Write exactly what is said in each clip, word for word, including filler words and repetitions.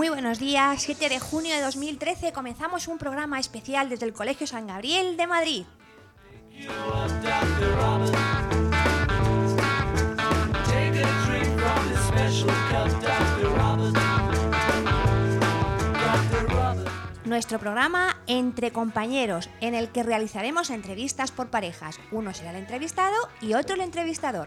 Muy buenos días, siete de junio de dos mil trece comenzamos un programa especial desde el Colegio San Gabriel de Madrid. Nuestro programa Entre Compañeros, en el que realizaremos entrevistas por parejas. Uno será el entrevistado y otro el entrevistador.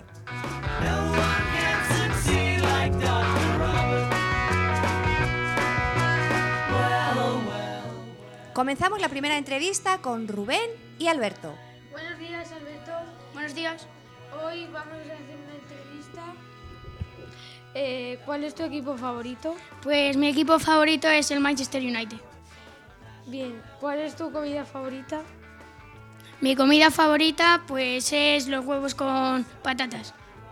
Comenzamos la primera entrevista con Rubén y Alberto. Buenos días, Alberto. Buenos días. Hoy vamos a hacer una entrevista. Eh, ¿Cuál es tu equipo favorito? Pues mi equipo favorito es el Manchester United. Bien, ¿cuál es tu comida favorita? Mi comida favorita pues es los huevos con patatas.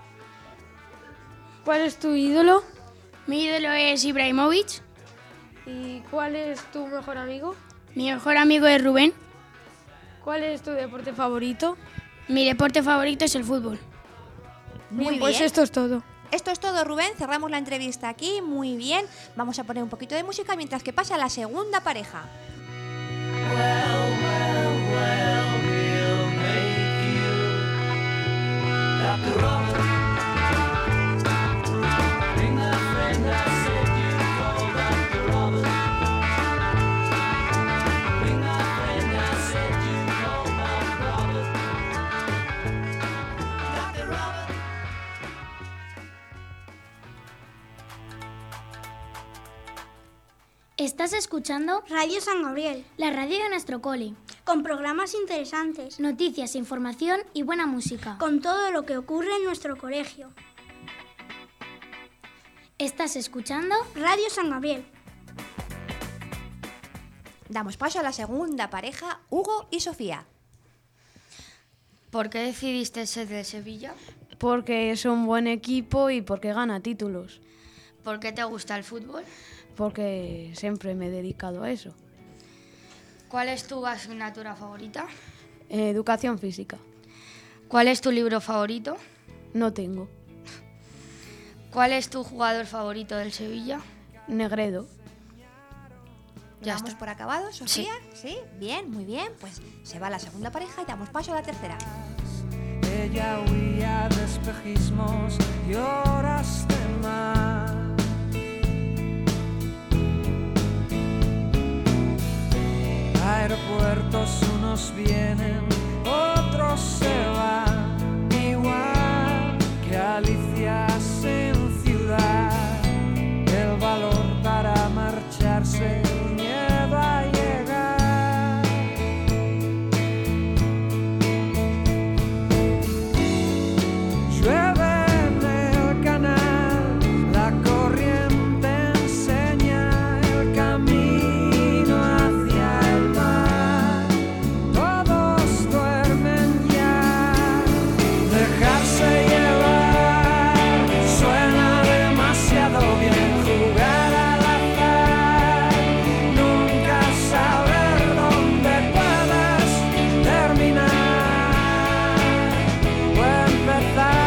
¿Cuál es tu ídolo? Mi ídolo es Ibrahimovic. ¿Y cuál es tu mejor amigo? Mi mejor amigo es Rubén. ¿Cuál es tu deporte favorito? Mi deporte favorito es el fútbol. Muy bien, pues bien. esto es todo. Esto es todo, Rubén. Cerramos la entrevista aquí. Muy bien. Vamos a poner un poquito de música mientras que pasa la segunda pareja. Well, well, well, he'll make you Doctor Robert. Being the friend I said you call Doctor Robert. Being the friend I said you call Doctor Robert. Doctor Robert. Estás escuchando Radio San Gabriel, la radio de nuestro cole, con programas interesantes, noticias, información y buena música. con todo lo que ocurre en nuestro colegio. Estás escuchando Radio San Gabriel. Damos paso a la segunda pareja, Hugo y Sofía. ¿Por qué decidiste ser de Sevilla? Porque es un buen equipo y porque gana títulos. ¿Por qué te gusta el fútbol? Porque siempre me he dedicado a eso. ¿Cuál es tu asignatura favorita? Eh, educación física. ¿Cuál es tu libro favorito? No tengo. ¿Cuál es tu jugador favorito del Sevilla? Negredo. Ya ¿Damos está. por acabado, Sofía? ¿Sí? Bien, muy bien. Pues se va la segunda pareja y damos paso a la tercera. Ella huía de espejismos y horas de mar. Aeropuertos, unos vienen, otros se van, igual que alicias en ciudad. El valor para marcharse, el miedo a llegar. Llueve en el canal, la corriente enseña el camino hacia el mar. Todos duermen ya, dejarse llevar suena demasiado bien. Jugar al azar, nunca saber dónde puedes terminar o empezar.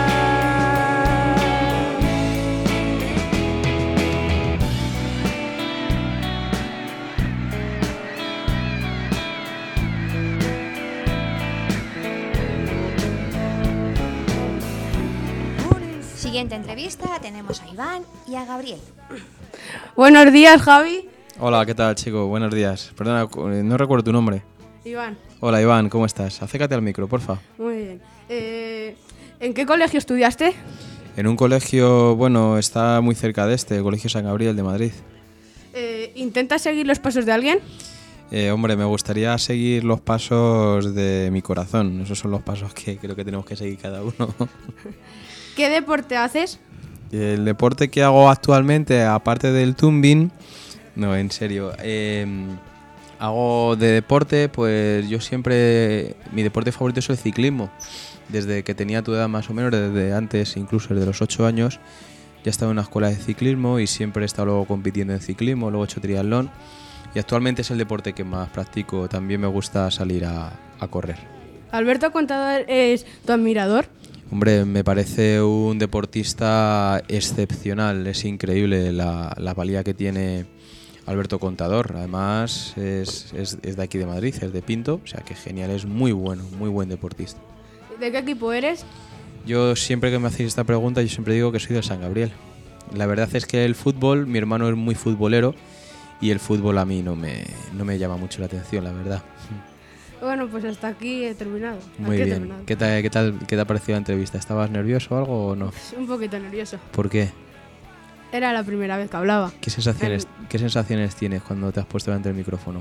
Siguiente entrevista, tenemos a Iván y a Gabriel. Buenos días, Javi. Hola, ¿qué tal, chico? Buenos días. Perdona, no recuerdo tu nombre. Iván. Hola, Iván, ¿cómo estás? Acércate al micro, porfa. Muy bien. Eh, ¿En qué colegio estudiaste? En un colegio, bueno, está muy cerca de este, el Colegio San Gabriel de Madrid. Eh, ¿Intentas seguir los pasos de alguien? Eh, hombre, me gustaría seguir los pasos de mi corazón. Esos son los pasos que creo que tenemos que seguir cada uno. ¿Qué deporte haces? El deporte que hago actualmente, aparte del tumbling, no, en serio, eh, hago de deporte, pues yo siempre, mi deporte favorito es el ciclismo. Desde que tenía tu edad más o menos, desde antes, incluso desde los ocho años, ya he estado en una escuela de ciclismo y siempre he estado luego compitiendo en ciclismo, luego he hecho triatlón y actualmente es el deporte que más practico. También me gusta salir a, a correr. ¿Alberto Contador es tu admirador? Hombre, me parece un deportista excepcional, es increíble la, la valía que tiene Alberto Contador. Además es, es, es de aquí de Madrid, es de Pinto, o sea que genial, es muy bueno, muy buen deportista. ¿De qué equipo eres? Yo siempre que me hacéis esta pregunta, yo siempre digo que soy del San Gabriel. La verdad es que el fútbol, mi hermano es muy futbolero y el fútbol a mí no me, no me llama mucho la atención, la verdad. Bueno, pues hasta aquí he terminado. Muy Aquí he bien. terminado. ¿Qué tal, qué, tal, ¿Qué te ha parecido la entrevista? ¿Estabas nervioso o algo o no? Un poquito nervioso. ¿Por qué? Era la primera vez que hablaba. ¿Qué sensaciones, Em, ¿qué sensaciones tienes cuando te has puesto delante del micrófono?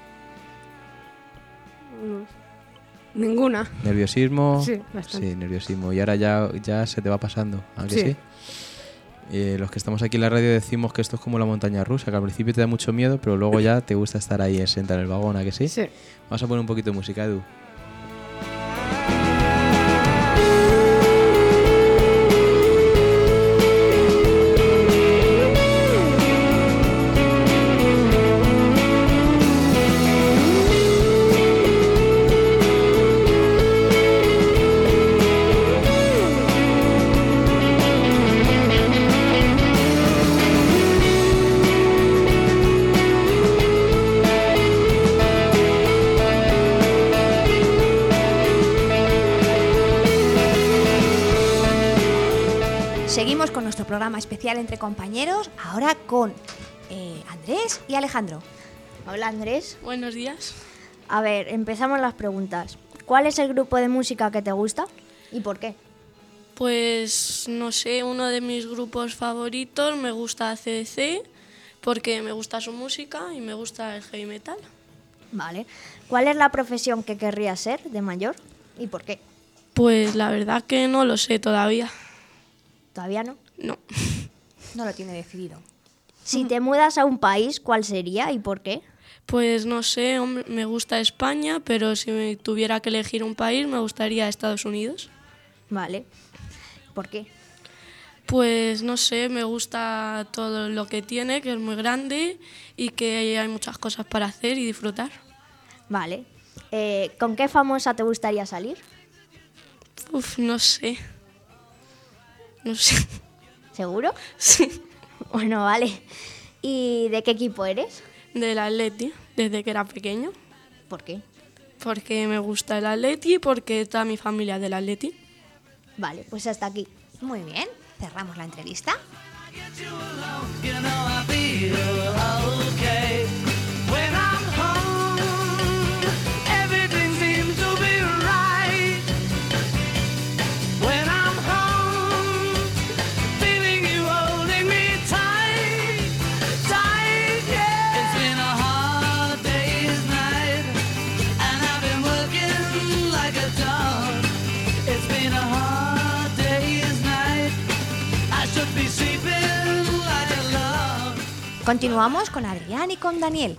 No, ninguna. ¿Nerviosismo? Sí, bastante. Sí, nerviosismo. Y ahora ya, ya se te va pasando, ¿a que sí? Sí. Eh, los que estamos aquí en la radio decimos que esto es como la montaña rusa, que al principio te da mucho miedo, pero luego ya te gusta estar ahí sentado en el vagón, ¿a que sí? Sí. Vamos a poner un poquito de música, Edu. Seguimos con nuestro programa especial entre compañeros, ahora con eh, Andrés y Alejandro. Hola Andrés. Buenos días. A ver, empezamos las preguntas. ¿Cuál es el grupo de música que te gusta y por qué? Pues no sé, uno de mis grupos favoritos me gusta C D C porque me gusta su música y me gusta el heavy metal. Vale. ¿Cuál es la profesión que querrías ser de mayor y por qué? Pues la verdad que no lo sé todavía. ¿Todavía no? No. No lo tiene decidido. Si te mudas a un país, ¿cuál sería y por qué? Pues no sé, hombre, me gusta España, pero si me tuviera que elegir un país me gustaría Estados Unidos. Vale. ¿Por qué? Pues no sé, me gusta todo lo que tiene, que es muy grande y que hay muchas cosas para hacer y disfrutar. Vale. Eh, ¿Con qué famosa te gustaría salir? Uf, no sé. No sé. ¿Seguro? Sí. Bueno, vale. ¿Y de qué equipo eres? Del Atleti, desde que era pequeño. ¿Por qué? Porque me gusta el Atleti y porque está mi familia del Atleti. Vale, pues hasta aquí. Muy bien, cerramos la entrevista. Continuamos con Adrián y con Daniel.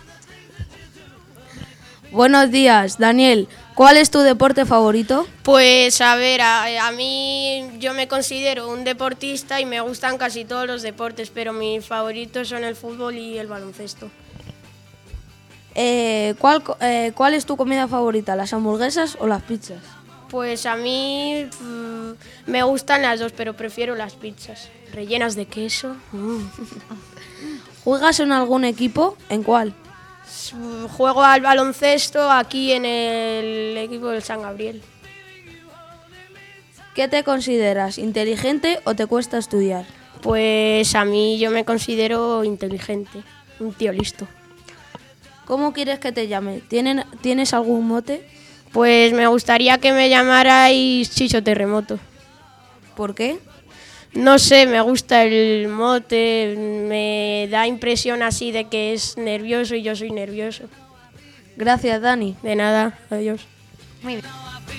Buenos días, Daniel. ¿Cuál es tu deporte favorito? Pues a ver, a, a mí yo me considero un deportista y me gustan casi todos los deportes, pero mis favoritos son el fútbol y el baloncesto. Eh, ¿cuál, eh, ¿Cuál es tu comida favorita, las hamburguesas o las pizzas? Pues a mí pff, me gustan las dos, pero prefiero las pizzas, rellenas de queso. Mm. ¿Juegas en algún equipo? ¿En cuál? Juego al baloncesto aquí en el equipo del San Gabriel. ¿Qué te consideras, inteligente o te cuesta estudiar? Pues a mí yo me considero inteligente, un tío listo. ¿Cómo quieres que te llame? ¿Tienen, ¿Tienes algún mote? Pues me gustaría que me llamarais Chicho Terremoto. ¿Por qué? No sé, me gusta el mote, me da impresión así de que es nervioso y yo soy nervioso. Gracias, Dani. De nada, adiós. Muy bien.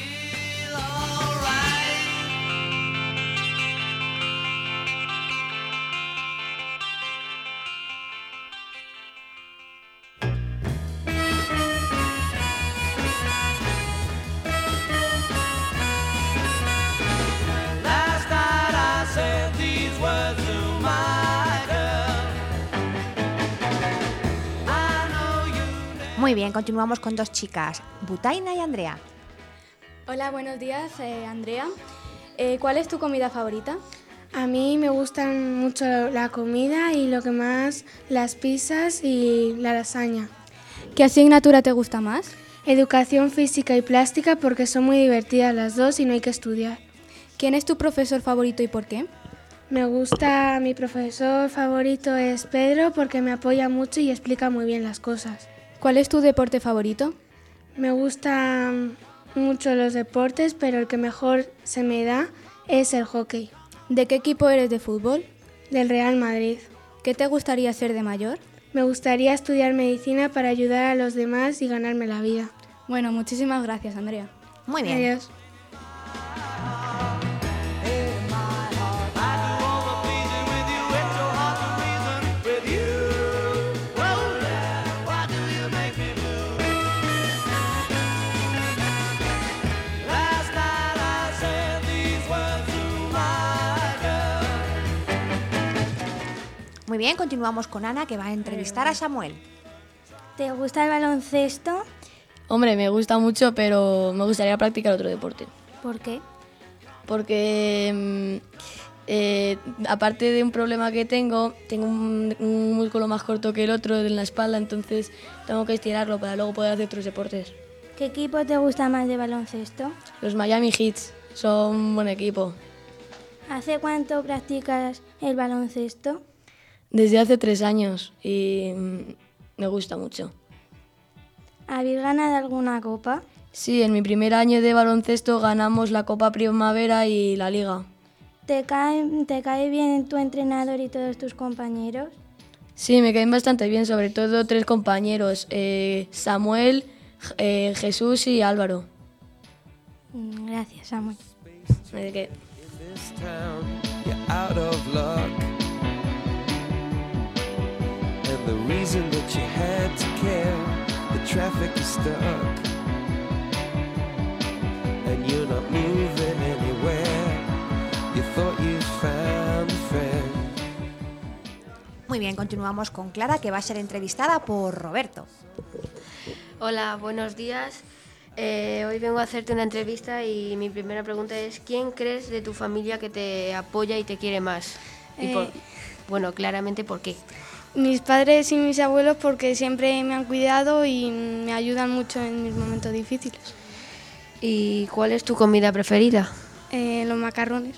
Muy bien, continuamos con dos chicas, Butaina y Andrea. Hola, buenos días, eh, Andrea. Eh, ¿Cuál es tu comida favorita? A mí me gustan mucho la comida y lo que más, las pizzas y la lasaña. ¿Qué asignatura te gusta más? Educación física y plástica porque son muy divertidas las dos y no hay que estudiar. ¿Quién es tu profesor favorito y por qué? Me gusta, mi profesor favorito es Pedro porque me apoya mucho y explica muy bien las cosas. ¿Cuál es tu deporte favorito? Me gustan mucho los deportes, pero el que mejor se me da es el hockey. ¿De qué equipo eres de fútbol? Del Real Madrid. ¿Qué te gustaría ser de mayor? Me gustaría estudiar medicina para ayudar a los demás y ganarme la vida. Bueno, muchísimas gracias, Andrea. Muy bien. Adiós. Muy bien, continuamos con Ana, que va a entrevistar a Samuel. ¿Te gusta el baloncesto? Hombre, me gusta mucho, pero me gustaría practicar otro deporte. ¿Por qué? Porque, eh, aparte de un problema que tengo, tengo un, un músculo más corto que el otro en la espalda, entonces tengo que estirarlo para luego poder hacer otros deportes. ¿Qué equipo te gusta más de baloncesto? Los Miami Heat son un buen equipo. ¿Hace cuánto practicas el baloncesto? Desde hace tres años y mm, me gusta mucho. ¿Habéis ganado alguna copa? Sí, en mi primer año de baloncesto ganamos la Copa Primavera y la Liga. ¿Te cae, te cae bien tu entrenador y todos tus compañeros? Sí, me caen bastante bien, sobre todo tres compañeros, eh, Samuel, eh, Jesús y Álvaro. Gracias, Samuel. ¿De qué? The reason that you had to care, the traffic is stuck, and you're not moving anywhere. You thought you found a friend. Muy bien, continuamos con Clara, que va a ser entrevistada por Roberto. Hola, buenos días. Eh, hoy vengo a hacerte una entrevista y mi primera pregunta es: ¿quién crees de tu familia que te apoya y te quiere más? Y por, Eh. bueno, claramente, ¿por qué? Mis padres y mis abuelos porque siempre me han cuidado y me ayudan mucho en mis momentos difíciles. ¿Y cuál es tu comida preferida? Eh, los macarrones.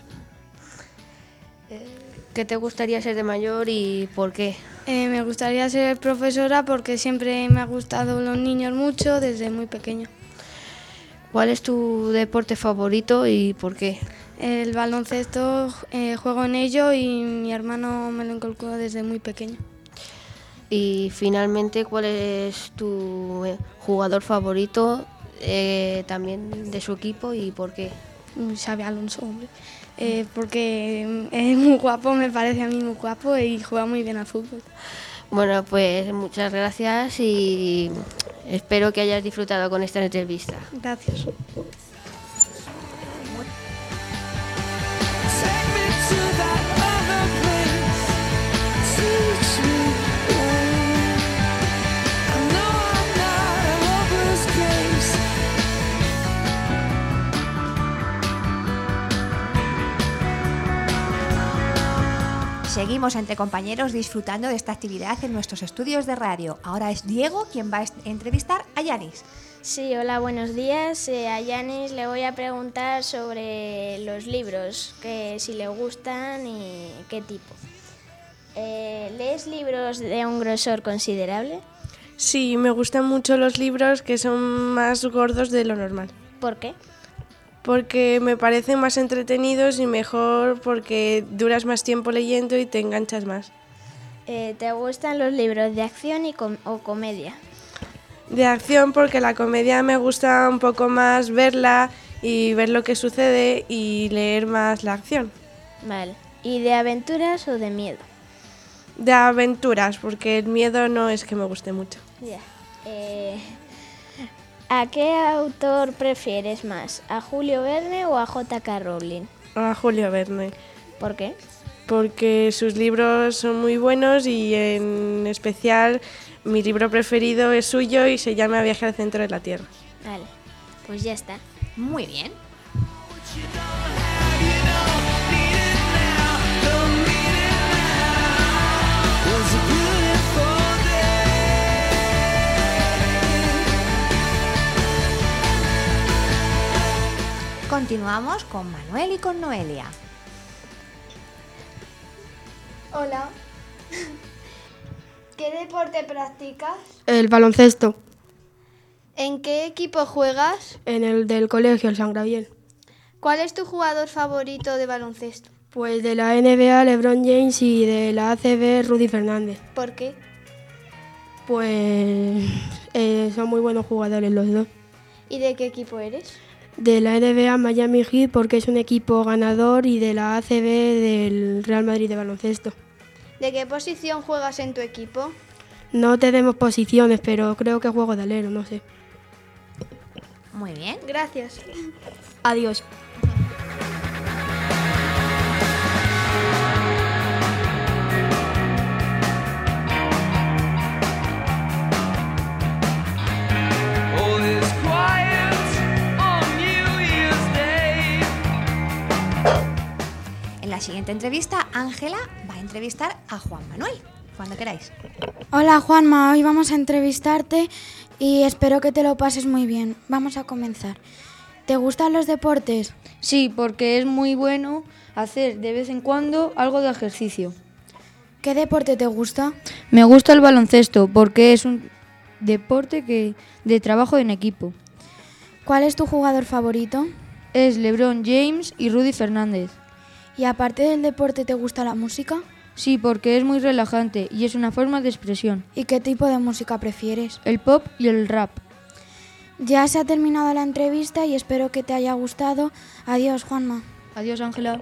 ¿Qué te gustaría ser de mayor y por qué? Eh, me gustaría ser profesora porque siempre me ha gustado los niños mucho desde muy pequeño. ¿Cuál es tu deporte favorito y por qué? El baloncesto, eh, juego en ello y mi hermano me lo inculcó desde muy pequeño. Y finalmente, ¿cuál es tu eh, jugador favorito eh, también de su equipo y por qué? Xabi Alonso, hombre. Eh, porque es muy guapo, me parece a mí muy guapo y juega muy bien al fútbol. Bueno, pues muchas gracias y espero que hayas disfrutado con esta entrevista. Gracias. Seguimos entre compañeros disfrutando de esta actividad en nuestros estudios de radio. Ahora es Diego quien va a entrevistar a Yanis. Sí, hola, buenos días. Eh, a Yanis le voy a preguntar sobre los libros, que si le gustan y qué tipo. Eh, ¿Lees libros de un grosor considerable? Sí, me gustan mucho los libros que son más gordos de lo normal. ¿Por qué? Porque me parecen más entretenidos y mejor porque duras más tiempo leyendo y te enganchas más. Eh, ¿Te gustan los libros de acción y com- o comedia? De acción porque la comedia me gusta un poco más verla y ver lo que sucede y leer más la acción. Vale. ¿Y de aventuras o de miedo? De aventuras, porque el miedo no es que me guste mucho. Ya. Eh, ¿A qué autor prefieres más? ¿A Julio Verne o a J K Rowling? A Julio Verne. ¿Por qué? Porque sus libros son muy buenos y en especial mi libro preferido es suyo y se llama Viaje al centro de la Tierra. Vale, pues ya está. Muy bien. Yeah. continuamos con Manuel y con Noelia. Hola. ¿Qué deporte practicas? El baloncesto. ¿En qué equipo juegas? En el del colegio, el San Gabriel. ¿Cuál es tu jugador favorito de baloncesto? Pues de la N B A, LeBron James, y de la A C B, Rudy Fernández. ¿Por qué? Pues eh, son muy buenos jugadores los dos. ¿Y de qué equipo eres? De la N B A, Miami Heat, porque es un equipo ganador, y de la A C B, del Real Madrid de baloncesto. ¿De qué posición juegas en tu equipo? No tenemos posiciones, pero creo que juego de alero, no sé. Muy bien. Gracias. Adiós. En la siguiente entrevista, Ángela va a entrevistar a Juan Manuel, cuando queráis. Hola Juanma, hoy vamos a entrevistarte y espero que te lo pases muy bien. Vamos a comenzar. ¿Te gustan los deportes? Sí, porque es muy bueno hacer de vez en cuando algo de ejercicio. ¿Qué deporte te gusta? Me gusta el baloncesto porque es un deporte que de trabajo en equipo. ¿Cuál es tu jugador favorito? Es LeBron James y Rudy Fernández. ¿Y aparte del deporte te gusta la música? Sí, porque es muy relajante y es una forma de expresión. ¿Y qué tipo de música prefieres? El pop y el rap. Ya se ha terminado la entrevista y espero que te haya gustado. Adiós, Juanma. Adiós, Ángela.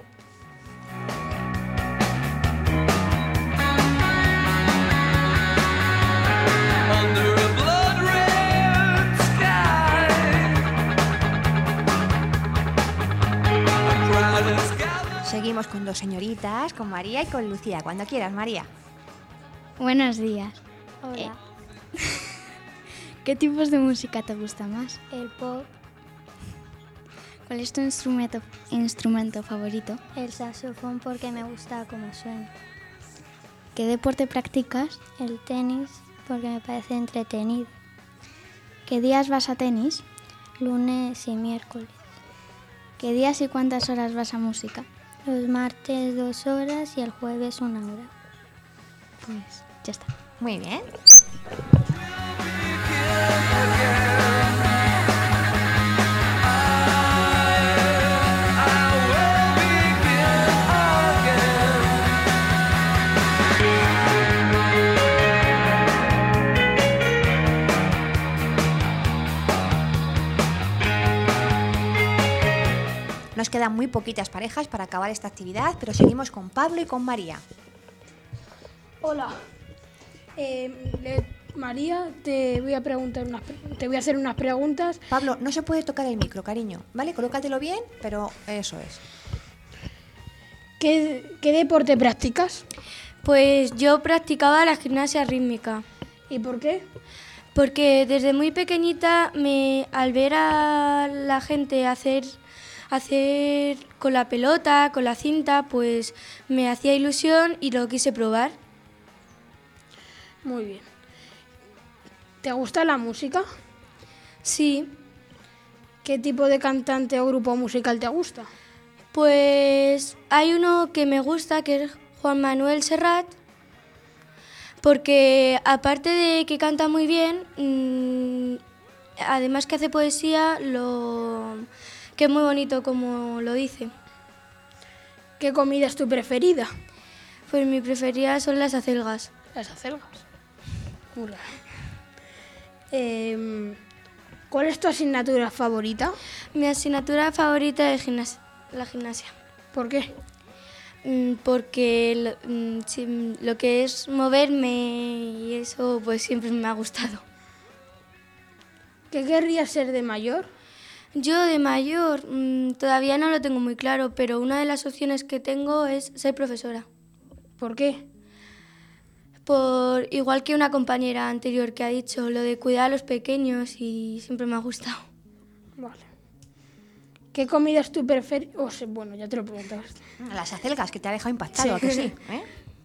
Seguimos con dos señoritas, con María y con Lucía. Cuando quieras, María. Buenos días. Hola. Eh, ¿Qué tipos de música te gusta más? El pop. ¿Cuál es tu instrumento, instrumento favorito? El saxofón porque me gusta cómo suena. ¿Qué deporte practicas? El tenis porque me parece entretenido. ¿Qué días vas a tenis? Lunes y miércoles. ¿Qué días y cuántas horas vas a música? Los martes dos horas y el jueves una hora. Pues ya está. Muy bien. Nos quedan muy poquitas parejas para acabar esta actividad, pero seguimos con Pablo y con María. Hola. Eh, le- María, te voy a preguntar unas, te voy a hacer unas preguntas. Pablo, no se puede tocar el micro, cariño, ¿vale? Colócatelo bien, pero eso es. ¿Qué, qué deporte practicas? Pues yo practicaba la gimnasia rítmica. ¿Y por qué? Porque desde muy pequeñita, me, al ver a la gente hacer, hacer con la pelota, con la cinta, pues me hacía ilusión y lo quise probar. Muy bien. ¿Te gusta la música? Sí. ¿Qué tipo de cantante o grupo musical te gusta? Pues hay uno que me gusta, que es Juan Manuel Serrat, porque aparte de que canta muy bien, mmm, además que hace poesía, lo que es muy bonito como lo dice. ¿Qué comida es tu preferida? Pues mi preferida son las acelgas. Las acelgas. Muy raro. Eh, ¿Cuál es tu asignatura favorita? Mi asignatura favorita es gimnasia, la gimnasia. ¿Por qué? Mm, Porque lo, mm, sí, lo que es moverme y eso pues siempre me ha gustado. ¿Qué querrías ser de mayor? Yo de mayor mmm, todavía no lo tengo muy claro, pero una de las opciones que tengo es ser profesora. ¿Por qué? Por igual que una compañera anterior que ha dicho, lo de cuidar a los pequeños y siempre me ha gustado. Vale. ¿Qué comida es tu preferida? Oh, sí, bueno, ya te lo preguntabas. Las acelgas, que te ha dejado impactado, ¿a que sí? ¿Eh?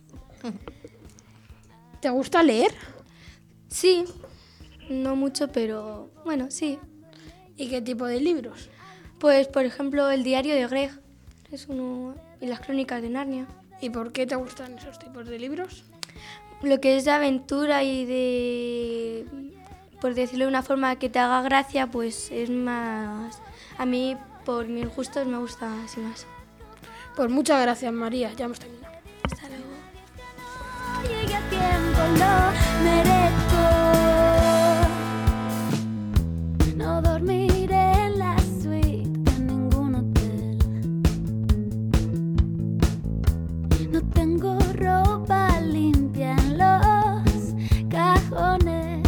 ¿Te gusta leer? Sí, no mucho, pero bueno, sí. ¿Y qué tipo de libros? Pues, por ejemplo, el diario de Greg es uno, y las crónicas de Narnia. ¿Y por qué te gustan esos tipos de libros? Lo que es de aventura y de, por decirlo de una forma que te haga gracia, pues es más... A mí, por mis gustos, me gusta así más. Pues muchas gracias, María. Ya hemos terminado. Hasta luego. Llegué a tiempo, lo merezco. No dormiré en la suite de ningún hotel. No tengo ropa limpia en los cajones.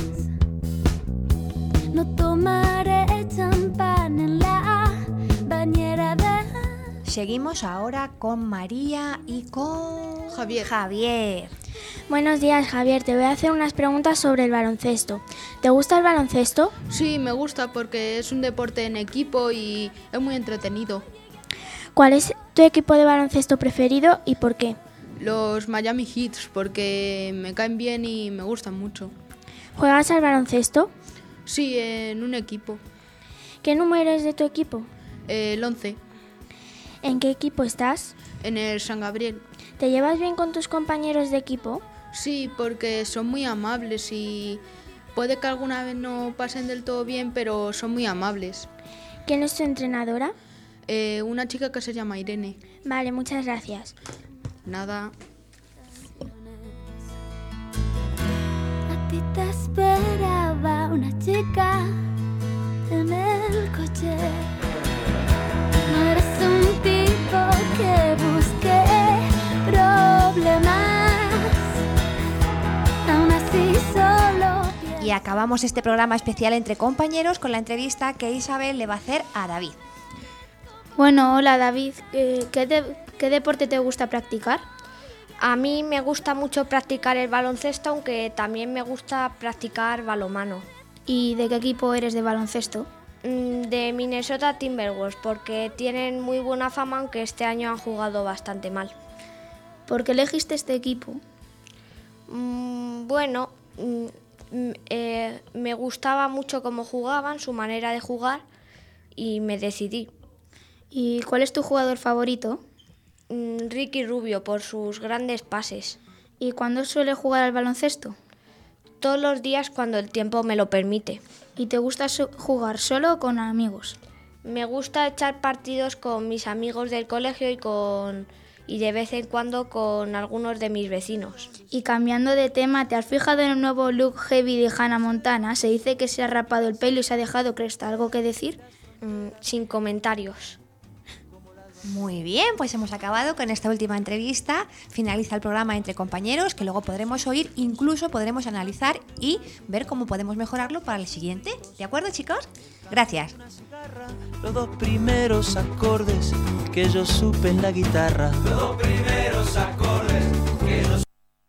No tomaré champán en la bañera de... Seguimos ahora con María y con Javier. Javier. Buenos días, Javier. Te voy a hacer unas preguntas sobre el baloncesto. ¿Te gusta el baloncesto? Sí, me gusta porque es un deporte en equipo y es muy entretenido. ¿Cuál es tu equipo de baloncesto preferido y por qué? Los Miami Heat, porque me caen bien y me gustan mucho. ¿Juegas al baloncesto? Sí, en un equipo. ¿Qué número es de tu equipo? Eh, el once. ¿En qué equipo estás? En el San Gabriel. ¿Te llevas bien con tus compañeros de equipo? Sí, porque son muy amables y puede que alguna vez no pasen del todo bien, pero son muy amables. ¿Quién es tu entrenadora? Eh, una chica que se llama Irene. Vale, muchas gracias. Nada. A ti te esperaba una chica en el coche. No eres un tipo que busque problemas. Aún así solo... Y acabamos este programa especial entre compañeros con la entrevista que Isabel le va a hacer a David. Bueno, hola David. Eh, ¿qué, de- ¿Qué deporte te gusta practicar? A mí me gusta mucho practicar el baloncesto, aunque también me gusta practicar balonmano. ¿Y de qué equipo eres de baloncesto? De Minnesota Timberwolves, porque tienen muy buena fama, aunque este año han jugado bastante mal. ¿Por qué elegiste este equipo? Mm, bueno, mm, eh, me gustaba mucho cómo jugaban, su manera de jugar, y me decidí. ¿Y cuál es tu jugador favorito? Mm, Ricky Rubio, por sus grandes pases. ¿Y cuándo suele jugar al baloncesto? Todos los días cuando el tiempo me lo permite. ¿Y te gusta so- jugar solo o con amigos? Me gusta echar partidos con mis amigos del colegio y con y de vez en cuando con algunos de mis vecinos. Y cambiando de tema, ¿te has fijado en el nuevo look heavy de Hannah Montana? Se dice que se ha rapado el pelo y se ha dejado cresta. ¿Algo que decir? Mm, sin comentarios. Muy bien, pues hemos acabado con esta última entrevista. Finaliza el programa entre compañeros, que luego podremos oír, incluso podremos analizar y ver cómo podemos mejorarlo para el siguiente. ¿De acuerdo, chicos? Gracias. Los dos primeros acordes que yo supe en la guitarra. Los dos primeros acordes